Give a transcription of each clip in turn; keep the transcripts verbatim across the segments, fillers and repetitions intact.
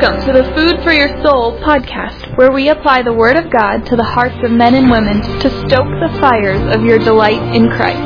Welcome to the Food for Your Soul podcast, where we apply the Word of God to the hearts of men and women to stoke the fires of your delight in Christ.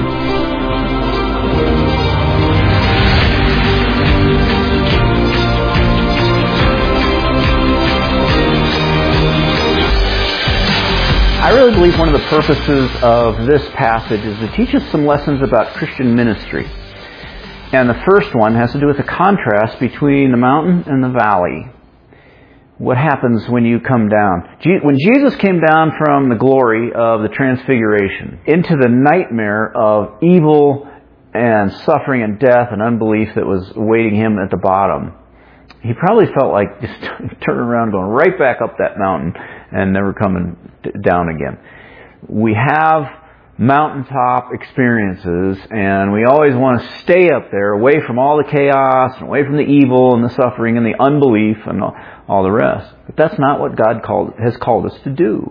I really believe one of the purposes of this passage is to teach us some lessons about Christian ministry. And the first one has to do with the contrast between the mountain and the valley. What happens when you come down? When Jesus came down from the glory of the transfiguration into the nightmare of evil and suffering and death and unbelief that was awaiting him at the bottom, he probably felt like just turning around, going right back up that mountain and never coming down again. We have mountaintop experiences, and we always want to stay up there, away from all the chaos, and away from the evil and the suffering and the unbelief and all the rest. But that's not what God called, has called us to do.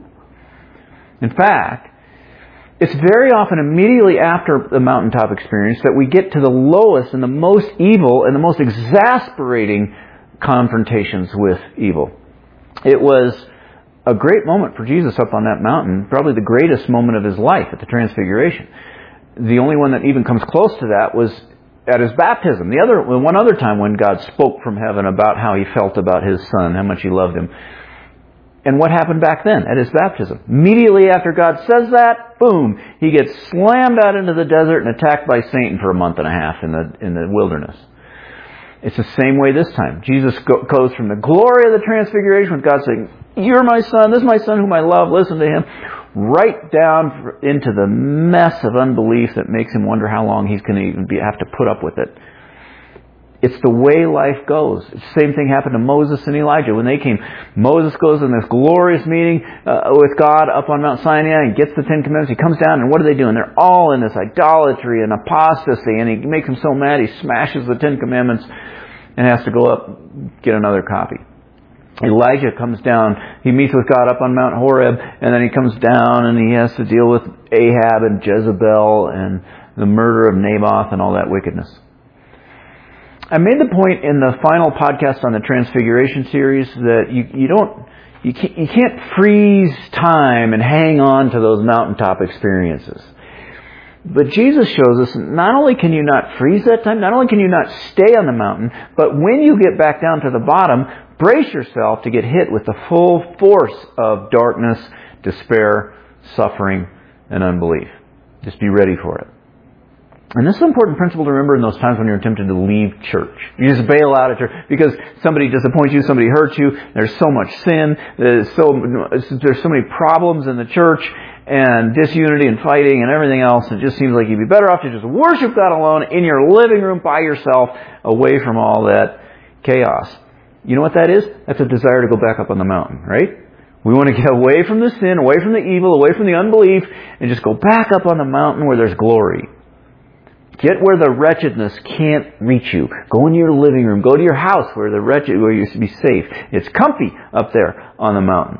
In fact, it's very often immediately after the mountaintop experience that we get to the lowest and the most evil and the most exasperating confrontations with evil. It was a great moment for Jesus up on that mountain, probably the greatest moment of his life at the Transfiguration. The only one that even comes close to that was at his baptism. The other, one other time when God spoke from heaven about how he felt about his son, how much he loved him. And what happened back then at his baptism? Immediately after God says that, boom, he gets slammed out into the desert and attacked by Satan for a month and a half in the in the wilderness. It's the same way this time. Jesus go, goes from the glory of the Transfiguration with God saying, "You're my son, this is my son whom I love, listen to him," right down into the mess of unbelief that makes him wonder how long he's going to even be, have to put up with it. It's the way life goes. The same thing happened to Moses and Elijah. When they came, Moses goes in this glorious meeting uh, with God up on Mount Sinai and gets the Ten Commandments. He comes down, and what are they doing? They're all in this idolatry and apostasy, and he makes them so mad he smashes the Ten Commandments and has to go up get another copy. Elijah comes down, he meets with God up on Mount Horeb, and then he comes down and he has to deal with Ahab and Jezebel and the murder of Naboth and all that wickedness. I made the point in the final podcast on the Transfiguration series that you, you don't, you can't, you can't freeze time and hang on to those mountaintop experiences. But Jesus shows us not only can you not freeze that time, not only can you not stay on the mountain, but when you get back down to the bottom, brace yourself to get hit with the full force of darkness, despair, suffering, and unbelief. Just be ready for it. And this is an important principle to remember in those times when you're tempted to leave church. You just bail out of church because somebody disappoints you, somebody hurts you, there's so much sin, there's so, there's so many problems in the church, and disunity and fighting and everything else. It just seems like you'd be better off to just worship God alone in your living room by yourself, away from all that chaos. You know what that is? That's a desire to go back up on the mountain, right? We want to get away from the sin, away from the evil, away from the unbelief, and just go back up on the mountain where there's glory. Get where the wretchedness can't reach you. Go into your living room. Go to your house where the wretched, where you should be safe. It's comfy up there on the mountain.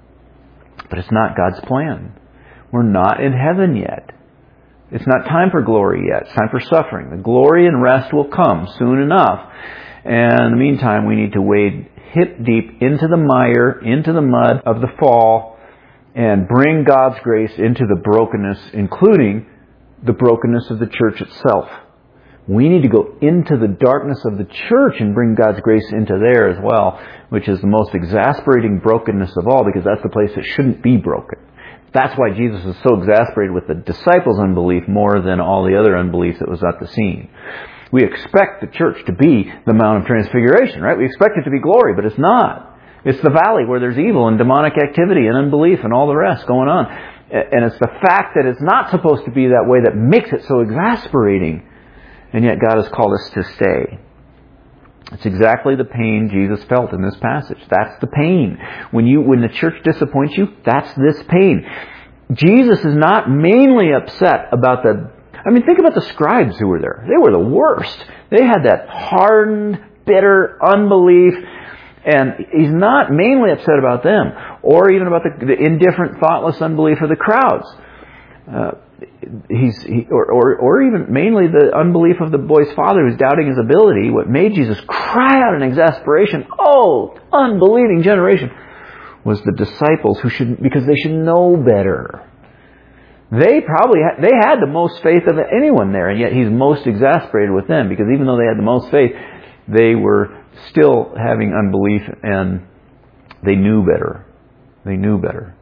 But it's not God's plan. We're not in heaven yet. It's not time for glory yet. It's time for suffering. The glory and rest will come soon enough. And in the meantime, we need to wade hip deep into the mire, into the mud of the fall, and bring God's grace into the brokenness, including the brokenness of the church itself. We need to go into the darkness of the church and bring God's grace into there as well, which is the most exasperating brokenness of all, because that's the place that shouldn't be broken. That's why Jesus is so exasperated with the disciples' unbelief more than all the other unbelief that was at the scene. We expect the church to be the Mount of Transfiguration, right? We expect it to be glory, but it's not. It's the valley where there's evil and demonic activity and unbelief and all the rest going on. And it's the fact that it's not supposed to be that way that makes it so exasperating. And yet God has called us to stay. It's exactly the pain Jesus felt in this passage. That's the pain. When you, when the church disappoints you, that's this pain. Jesus is not mainly upset about the, I mean, think about the scribes who were there. They were the worst. They had that hardened, bitter unbelief. And he's not mainly upset about them, or even about the, the indifferent, thoughtless unbelief of the crowds. Uh, he's he, or, or or even mainly the unbelief of the boy's father who's doubting his ability. What made Jesus cry out in exasperation, "Oh, unbelieving generation," was the disciples who should, because they should know better. They probably had, they had the most faith of anyone there, and yet he's most exasperated with them because even though they had the most faith, they were still having unbelief and they knew better. They knew better.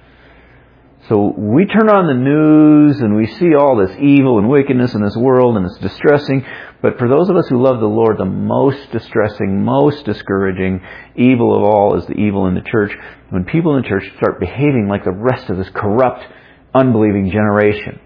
So we turn on the news and we see all this evil and wickedness in this world and it's distressing. But for those of us who love the Lord, the most distressing, most discouraging evil of all is the evil in the church. When people in the church start behaving like the rest of this corrupt, unbelieving generation.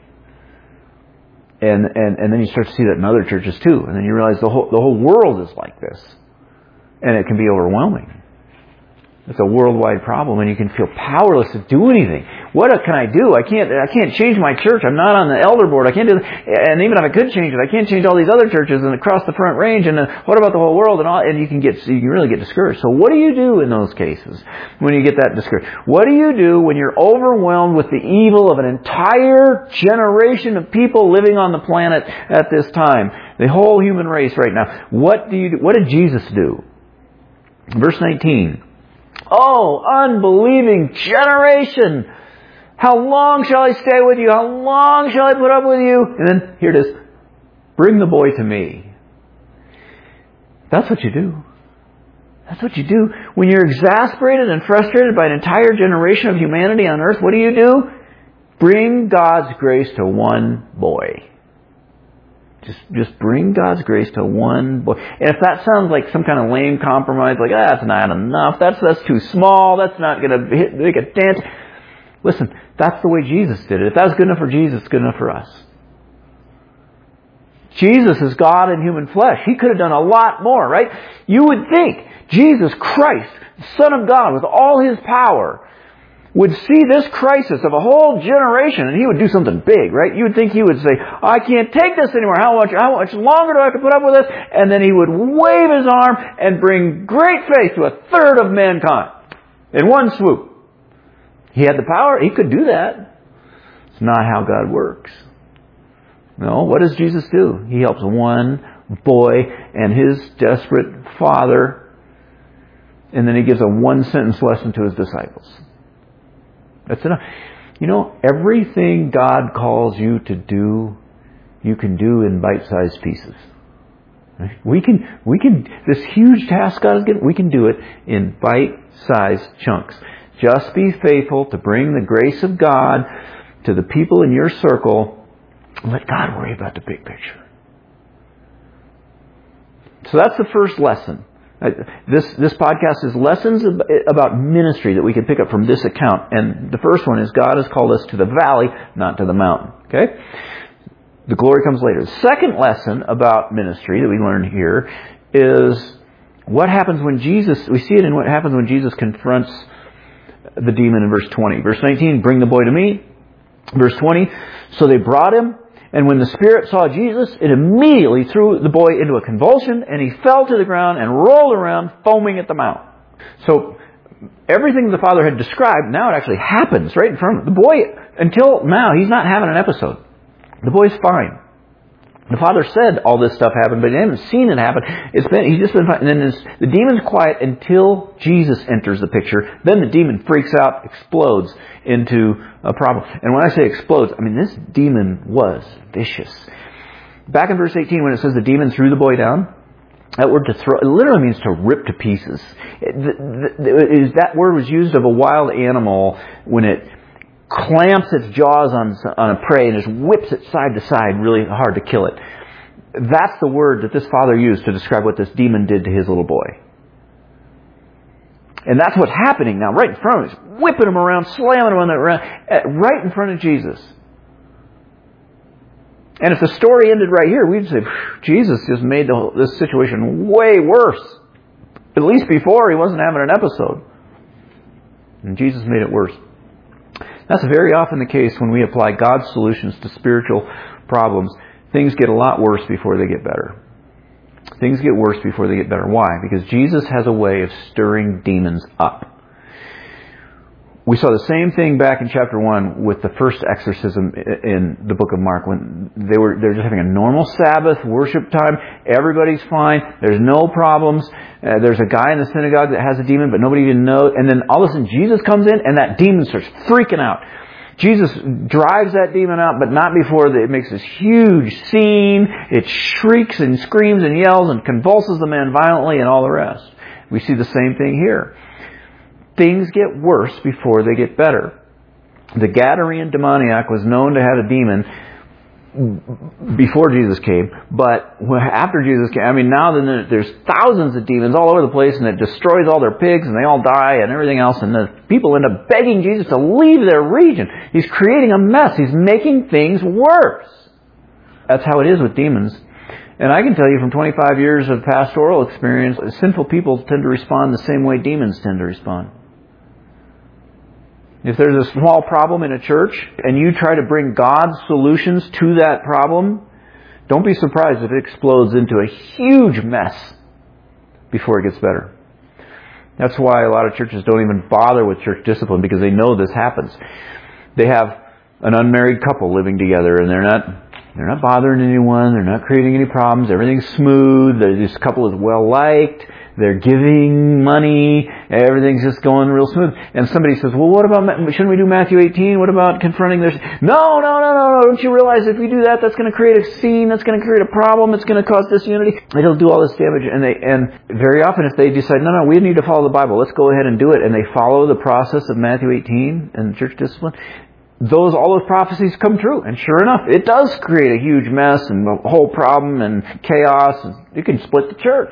And, and, and then you start to see that in other churches too. And then you realize the whole, the whole world is like this. And it can be overwhelming. It's a worldwide problem, and you can feel powerless to do anything. What can I do? I can't. I can't change my church. I'm not on the elder board. I can't do. And even if I could change it, I can't change all these other churches and across the Front Range. And uh, what about the whole world? And all. And you can get. You can really get discouraged. So what do you do in those cases when you get that discouraged? What do you do when you're overwhelmed with the evil of an entire generation of people living on the planet at this time, the whole human race right now? What do you do? What did Jesus do? Verse nineteen. "Oh, unbelieving generation! How long shall I stay with you? How long shall I put up with you?" And then, here it is. "Bring the boy to me." That's what you do. That's what you do. When you're exasperated and frustrated by an entire generation of humanity on earth, what do you do? Bring God's grace to one boy. Just, just bring God's grace to one boy. And if that sounds like some kind of lame compromise, like, ah, that's not enough, that's that's too small, that's not going to make a dent. Listen, that's the way Jesus did it. If that's good enough for Jesus, it's good enough for us. Jesus is God in human flesh. He could have done a lot more, right? You would think Jesus Christ, the Son of God, with all His power, would see this crisis of a whole generation and He would do something big, right? You would think He would say, "I can't take this anymore. How much, how much longer do I have to put up with this?" And then He would wave His arm and bring great faith to a third of mankind in one swoop. He had the power. He could do that. It's not how God works. No, what does Jesus do? He helps one boy and his desperate father, and then He gives a one-sentence lesson to His disciples. That's enough. You know, everything God calls you to do, you can do in bite-sized pieces. Right? We can, we can, this huge task God has given, we can do it in bite-sized chunks. Just be faithful to bring the grace of God to the people in your circle, and let God worry about the big picture. So that's the first lesson. This this podcast is lessons about ministry that we can pick up from this account. And the first one is God has called us to the valley, not to the mountain. Okay? The glory comes later. The second lesson about ministry that we learn here is what happens when Jesus, we see it in what happens when Jesus confronts the demon in verse twenty. Verse nineteen, "Bring the boy to me." Verse twenty, "So they brought him. And when the spirit saw Jesus, it immediately threw the boy into a convulsion, and he fell to the ground and rolled around, foaming at the mouth." So everything the father had described, now it actually happens right in front of him. The boy, until now, he's not having an episode. The boy's fine. The father said all this stuff happened, but he hasn't seen it happen. It's been, he's just been fine. And then this, the demon's quiet until Jesus enters the picture. Then the demon freaks out, explodes into a problem. And when I say explodes, I mean this demon was vicious. Back in verse eighteen, when it says the demon threw the boy down, that word to throw, it literally means to rip to pieces. It, the, the, is that word was used of a wild animal when it clamps its jaws on on a prey and just whips it side to side really hard to kill it. That's the word that this father used to describe what this demon did to his little boy. And that's what's happening now, right in front of him. He's whipping him around, slamming him on the around, right in front of Jesus. And if the story ended right here, we'd say, Jesus just made the whole, this situation way worse. At least before, he wasn't having an episode. And Jesus made it worse. That's very often the case when we apply God's solutions to spiritual problems. Things get a lot worse before they get better. Things get worse before they get better. Why? Because Jesus has a way of stirring demons up. We saw the same thing back in chapter one with the first exorcism in the book of Mark, when they were they're just having a normal Sabbath worship time. Everybody's fine. There's no problems. Uh, there's a guy in the synagogue that has a demon, but nobody even knows. And then all of a sudden Jesus comes in, and that demon starts freaking out. Jesus drives that demon out, but not before it makes this huge scene. It shrieks and screams and yells and convulses the man violently and all the rest. We see the same thing here. Things get worse before they get better. The Gadarene demoniac was known to have a demon before Jesus came, but after Jesus came, I mean, now there's thousands of demons all over the place, and it destroys all their pigs, and they all die, and everything else, and the people end up begging Jesus to leave their region. He's creating a mess. He's making things worse. That's how it is with demons. And I can tell you from twenty-five years of pastoral experience, sinful people tend to respond the same way demons tend to respond. If there's a small problem in a church and you try to bring God's solutions to that problem, don't be surprised if it explodes into a huge mess before it gets better. That's why a lot of churches don't even bother with church discipline, because they know this happens. They have an unmarried couple living together, and they're not they're not bothering anyone. They're not creating any problems. Everything's smooth. This couple is well liked. They're giving money. Everything's just going real smooth. And somebody says, well, what about, shouldn't we do Matthew eighteen? What about confronting their... No, no, no, no, no. Don't you realize if we do that, that's going to create a scene. That's going to create a problem. It's going to cause disunity. It'll do all this damage. And they, and very often if they decide, no, no, we need to follow the Bible. Let's go ahead and do it. And they follow the process of Matthew eighteen and church discipline. Those, all those prophecies come true. And sure enough, it does create a huge mess and a whole problem and chaos. And you can split the church.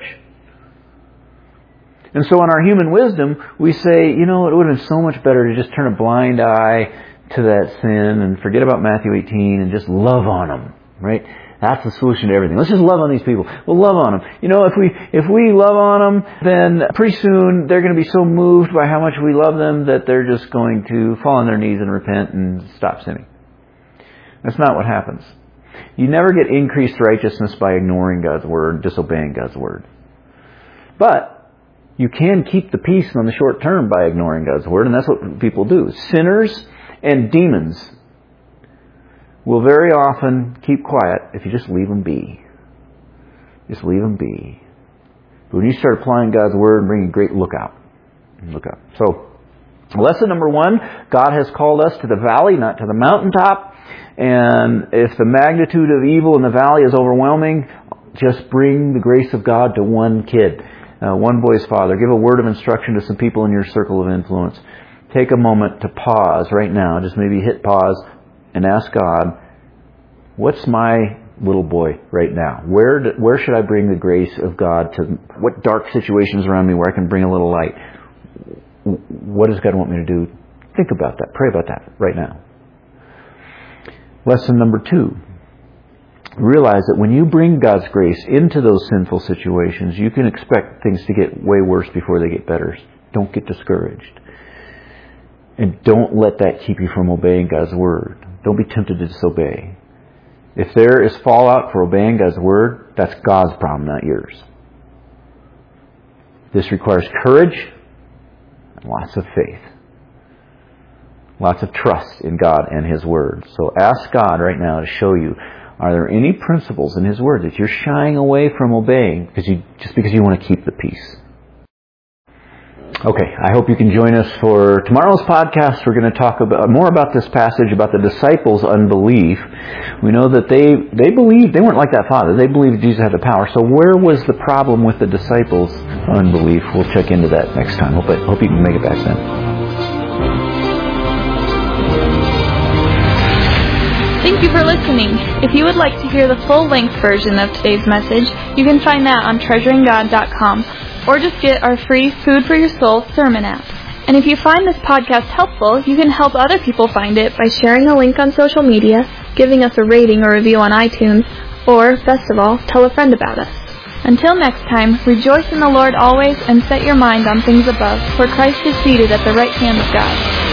And so in our human wisdom, we say, you know, it would have been so much better to just turn a blind eye to that sin and forget about Matthew eighteen and just love on them, right? That's the solution to everything. Let's just love on these people. We'll love on them. You know, if we if we love on them, then pretty soon they're going to be so moved by how much we love them that they're just going to fall on their knees and repent and stop sinning. That's not what happens. You never get increased righteousness by ignoring God's word, disobeying God's word. But you can keep the peace on the short term by ignoring God's word, and that's what people do. Sinners and demons will very often keep quiet if you just leave them be. Just leave them be. But when you start applying God's word and bringing great look out. Look out. So, lesson number one, God has called us to the valley, not to the mountaintop. And if the magnitude of evil in the valley is overwhelming, just bring the grace of God to one kid. Uh, one boy's father. Give a word of instruction to some people in your circle of influence. Take a moment to pause right now. Just maybe hit pause and ask God, what's my little boy right now? Where do, where should I bring the grace of God to? What dark situations around me where I can bring a little light? What does God want me to do? Think about that. Pray about that right now. Lesson number two. Realize that when you bring God's grace into those sinful situations, you can expect things to get way worse before they get better. Don't get discouraged. And don't let that keep you from obeying God's word. Don't be tempted to disobey. If there is fallout for obeying God's word, that's God's problem, not yours. This requires courage and lots of faith. Lots of trust in God and His word. So ask God right now to show you, are there any principles in His word that you're shying away from obeying because you, just because you want to keep the peace? Okay, I hope you can join us for tomorrow's podcast. We're going to talk about more about this passage, about the disciples' unbelief. We know that they they believed, they weren't like that father. They believed Jesus had the power. So where was the problem with the disciples' unbelief? We'll check into that next time. Hope, I, hope you can make it back then. Thank you for listening. If you would like to hear the full-length version of today's message, you can find that on treasuring god dot com, or just get our free Food for Your Soul sermon app. And if you find this podcast helpful, you can help other people find it by sharing a link on social media, giving us a rating or review on iTunes, or, best of all, tell a friend about us. Until next time, rejoice in the Lord always and set your mind on things above, where Christ is seated at the right hand of God.